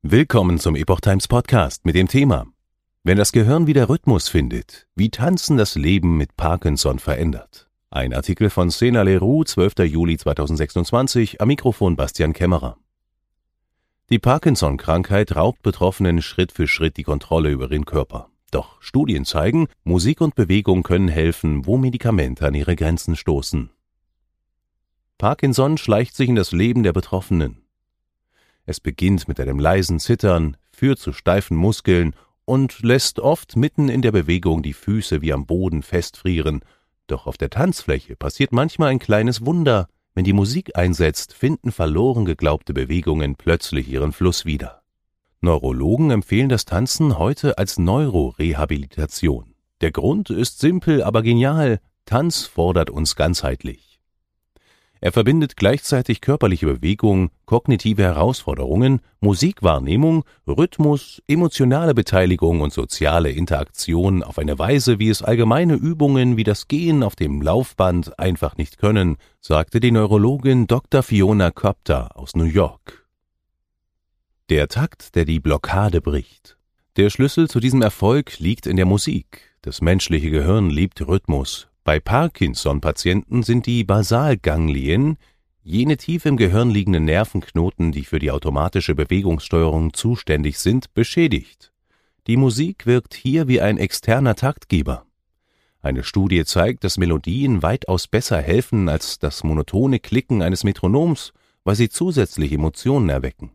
Willkommen zum Epoch Times Podcast mit dem Thema: Wenn das Gehirn wieder Rhythmus findet, wie Tanzen das Leben mit Parkinson verändert. Ein Artikel von Sena Leroux, 12. Juli 2026, am Mikrofon Bastian Kämmerer. Die Parkinson-Krankheit raubt Betroffenen Schritt für Schritt die Kontrolle über ihren Körper. Doch Studien zeigen, Musik und Bewegung können helfen, wo Medikamente an ihre Grenzen stoßen. Parkinson schleicht sich in das Leben der Betroffenen. Es beginnt mit einem leisen Zittern, führt zu steifen Muskeln und lässt oft mitten in der Bewegung die Füße wie am Boden festfrieren. Doch auf der Tanzfläche passiert manchmal ein kleines Wunder. Wenn die Musik einsetzt, finden verloren geglaubte Bewegungen plötzlich ihren Fluss wieder. Neurologen empfehlen das Tanzen heute als Neurorehabilitation. Der Grund ist simpel, aber genial: Tanz fordert uns ganzheitlich. Er verbindet gleichzeitig körperliche Bewegung, kognitive Herausforderungen, Musikwahrnehmung, Rhythmus, emotionale Beteiligung und soziale Interaktion auf eine Weise, wie es allgemeine Übungen wie das Gehen auf dem Laufband einfach nicht können, sagte die Neurologin Dr. Fiona Kopter aus New York. Der Takt, der die Blockade bricht. Der Schlüssel zu diesem Erfolg liegt in der Musik. Das menschliche Gehirn liebt Rhythmus. Bei Parkinson-Patienten sind die Basalganglien, jene tief im Gehirn liegenden Nervenknoten, die für die automatische Bewegungssteuerung zuständig sind, beschädigt. Die Musik wirkt hier wie ein externer Taktgeber. Eine Studie zeigt, dass Melodien weitaus besser helfen als das monotone Klicken eines Metronoms, weil sie zusätzlich Emotionen erwecken.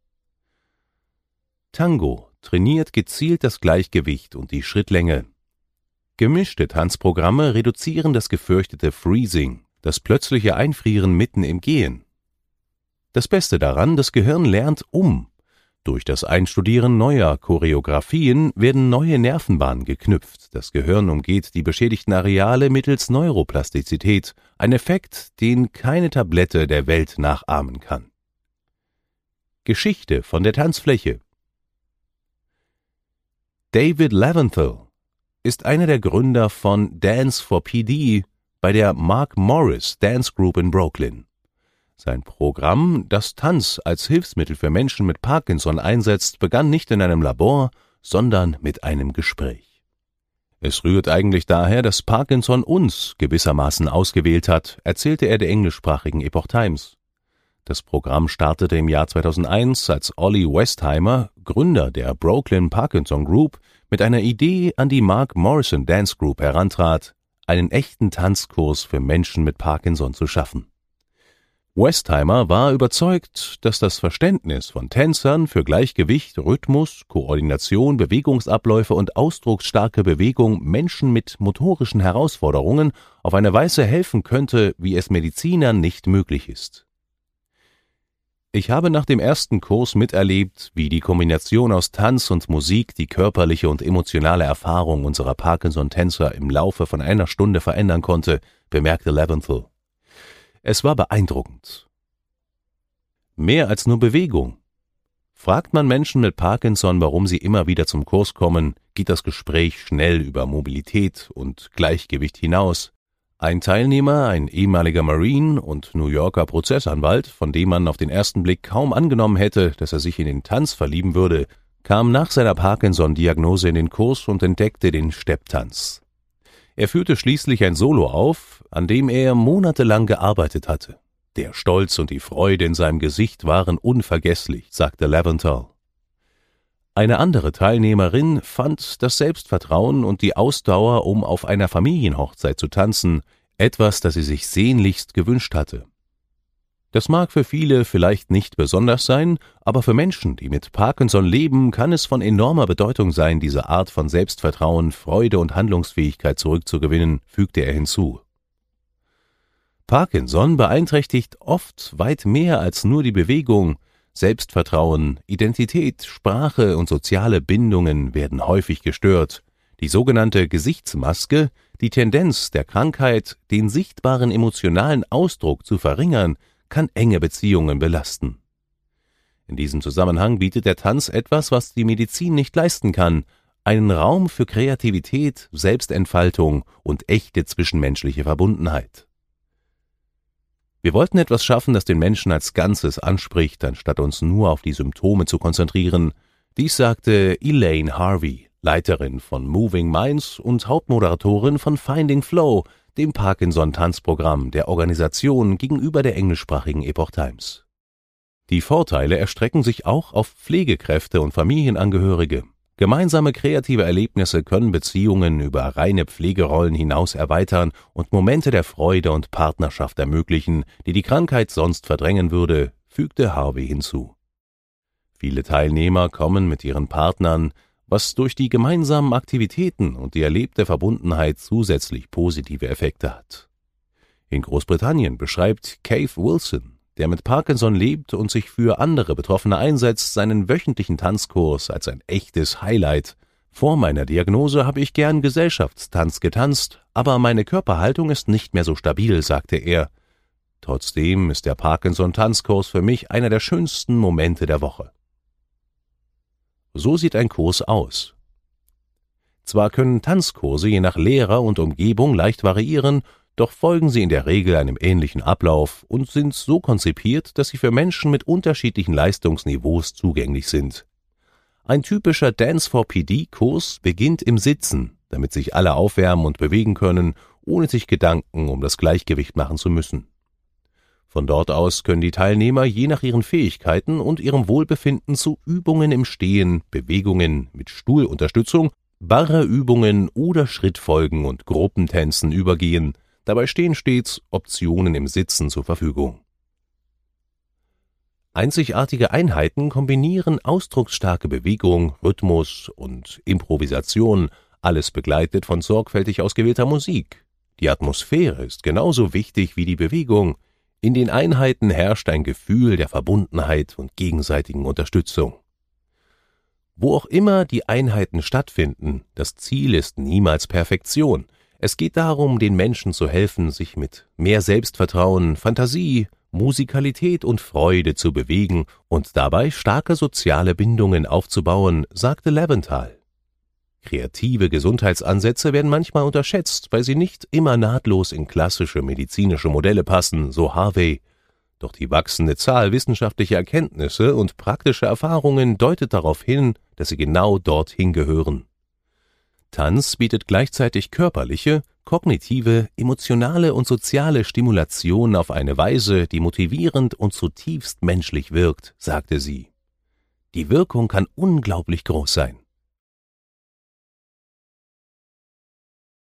Tango trainiert gezielt das Gleichgewicht und die Schrittlänge. Gemischte Tanzprogramme reduzieren das gefürchtete Freezing, das plötzliche Einfrieren mitten im Gehen. Das Beste daran: das Gehirn lernt um. Durch das Einstudieren neuer Choreografien werden neue Nervenbahnen geknüpft. Das Gehirn umgeht die beschädigten Areale mittels Neuroplastizität, ein Effekt, den keine Tablette der Welt nachahmen kann. Geschichte von der Tanzfläche. David Leventhal ist einer der Gründer von Dance for PD bei der Mark Morris Dance Group in Brooklyn. Sein Programm, das Tanz als Hilfsmittel für Menschen mit Parkinson einsetzt, begann nicht in einem Labor, sondern mit einem Gespräch. Es rührt eigentlich daher, dass Parkinson uns gewissermaßen ausgewählt hat, erzählte er der englischsprachigen Epoch Times. Das Programm startete im Jahr 2001, als Ollie Westheimer, Gründer der Brooklyn Parkinson Group, mit einer Idee an die Mark Morrison Dance Group herantrat, einen echten Tanzkurs für Menschen mit Parkinson zu schaffen. Westheimer war überzeugt, dass das Verständnis von Tänzern für Gleichgewicht, Rhythmus, Koordination, Bewegungsabläufe und ausdrucksstarke Bewegung Menschen mit motorischen Herausforderungen auf eine Weise helfen könnte, wie es Medizinern nicht möglich ist. Ich habe nach dem ersten Kurs miterlebt, wie die Kombination aus Tanz und Musik die körperliche und emotionale Erfahrung unserer Parkinson-Tänzer im Laufe von einer Stunde verändern konnte, bemerkte Leventhal. Es war beeindruckend. Mehr als nur Bewegung. Fragt man Menschen mit Parkinson, warum sie immer wieder zum Kurs kommen, geht das Gespräch schnell über Mobilität und Gleichgewicht hinaus. Ein Teilnehmer, ein ehemaliger Marine und New Yorker Prozessanwalt, von dem man auf den ersten Blick kaum angenommen hätte, dass er sich in den Tanz verlieben würde, kam nach seiner Parkinson-Diagnose in den Kurs und entdeckte den Stepptanz. Er führte schließlich ein Solo auf, an dem er monatelang gearbeitet hatte. Der Stolz und die Freude in seinem Gesicht waren unvergesslich, sagte Leventhal. Eine andere Teilnehmerin fand das Selbstvertrauen und die Ausdauer, um auf einer Familienhochzeit zu tanzen, etwas, das sie sich sehnlichst gewünscht hatte. Das mag für viele vielleicht nicht besonders sein, aber für Menschen, die mit Parkinson leben, kann es von enormer Bedeutung sein, diese Art von Selbstvertrauen, Freude und Handlungsfähigkeit zurückzugewinnen, fügte er hinzu. Parkinson beeinträchtigt oft weit mehr als nur die Bewegung. Selbstvertrauen, Identität, Sprache und soziale Bindungen werden häufig gestört. Die sogenannte Gesichtsmaske, die Tendenz der Krankheit, den sichtbaren emotionalen Ausdruck zu verringern, kann enge Beziehungen belasten. In diesem Zusammenhang bietet der Tanz etwas, was die Medizin nicht leisten kann: einen Raum für Kreativität, Selbstentfaltung und echte zwischenmenschliche Verbundenheit. Wir wollten etwas schaffen, das den Menschen als Ganzes anspricht, anstatt uns nur auf die Symptome zu konzentrieren. Dies sagte Elaine Harvey, Leiterin von Moving Minds und Hauptmoderatorin von Finding Flow, dem Parkinson-Tanzprogramm der Organisation gegenüber der englischsprachigen Epoch Times. Die Vorteile erstrecken sich auch auf Pflegekräfte und Familienangehörige. Gemeinsame kreative Erlebnisse können Beziehungen über reine Pflegerollen hinaus erweitern und Momente der Freude und Partnerschaft ermöglichen, die die Krankheit sonst verdrängen würde, fügte Harvey hinzu. Viele Teilnehmer kommen mit ihren Partnern, was durch die gemeinsamen Aktivitäten und die erlebte Verbundenheit zusätzlich positive Effekte hat. In Großbritannien beschreibt Cave Wilson, der mit Parkinson lebt und sich für andere Betroffene einsetzt, seinen wöchentlichen Tanzkurs als ein echtes Highlight. Vor meiner Diagnose habe ich gern Gesellschaftstanz getanzt, aber meine Körperhaltung ist nicht mehr so stabil, sagte er. Trotzdem ist der Parkinson-Tanzkurs für mich einer der schönsten Momente der Woche. So sieht ein Kurs aus. Zwar können Tanzkurse je nach Lehrer und Umgebung leicht variieren, doch folgen sie in der Regel einem ähnlichen Ablauf und sind so konzipiert, dass sie für Menschen mit unterschiedlichen Leistungsniveaus zugänglich sind. Ein typischer Dance4PD-Kurs beginnt im Sitzen, damit sich alle aufwärmen und bewegen können, ohne sich Gedanken um das Gleichgewicht machen zu müssen. Von dort aus können die Teilnehmer je nach ihren Fähigkeiten und ihrem Wohlbefinden zu Übungen im Stehen, Bewegungen mit Stuhlunterstützung, Barreübungen oder Schrittfolgen und Gruppentänzen übergehen. Dabei stehen stets Optionen im Sitzen zur Verfügung. Einzigartige Einheiten kombinieren ausdrucksstarke Bewegung, Rhythmus und Improvisation, alles begleitet von sorgfältig ausgewählter Musik. Die Atmosphäre ist genauso wichtig wie die Bewegung. In den Einheiten herrscht ein Gefühl der Verbundenheit und gegenseitigen Unterstützung. Wo auch immer die Einheiten stattfinden, das Ziel ist niemals Perfektion. Es geht darum, den Menschen zu helfen, sich mit mehr Selbstvertrauen, Fantasie, Musikalität und Freude zu bewegen und dabei starke soziale Bindungen aufzubauen, sagte Leventhal. Kreative Gesundheitsansätze werden manchmal unterschätzt, weil sie nicht immer nahtlos in klassische medizinische Modelle passen, so Harvey. Doch die wachsende Zahl wissenschaftlicher Erkenntnisse und praktischer Erfahrungen deutet darauf hin, dass sie genau dorthin gehören. Tanz bietet gleichzeitig körperliche, kognitive, emotionale und soziale Stimulation auf eine Weise, die motivierend und zutiefst menschlich wirkt, sagte sie. Die Wirkung kann unglaublich groß sein.